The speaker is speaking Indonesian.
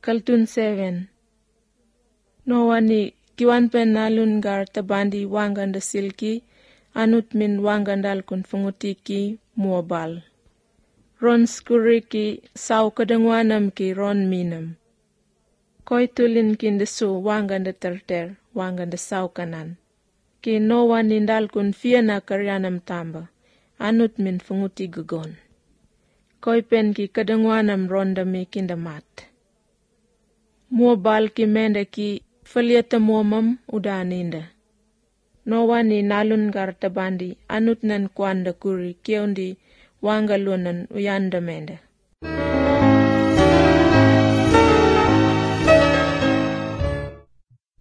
Kaltun 7. Noa ni kiwan pen nalungar tabandi wanganda silki, anut min wangandal kun fungutiki muabal. Ron skuriki saw kadangwanam ki ron minam. Koi tulin kindesu wanganda terter, wanganda saw kanan. Ki noa nindal kun fiana karyanam tamba, anut min funguti gugon. Koi pen ki kadangwanam rondami kindamat. Muabal ki menda ki faliata muamam udaninda. Noa ni nalungar tabandi anut nan kwanda kuri keundi wangalunan uyanda menda.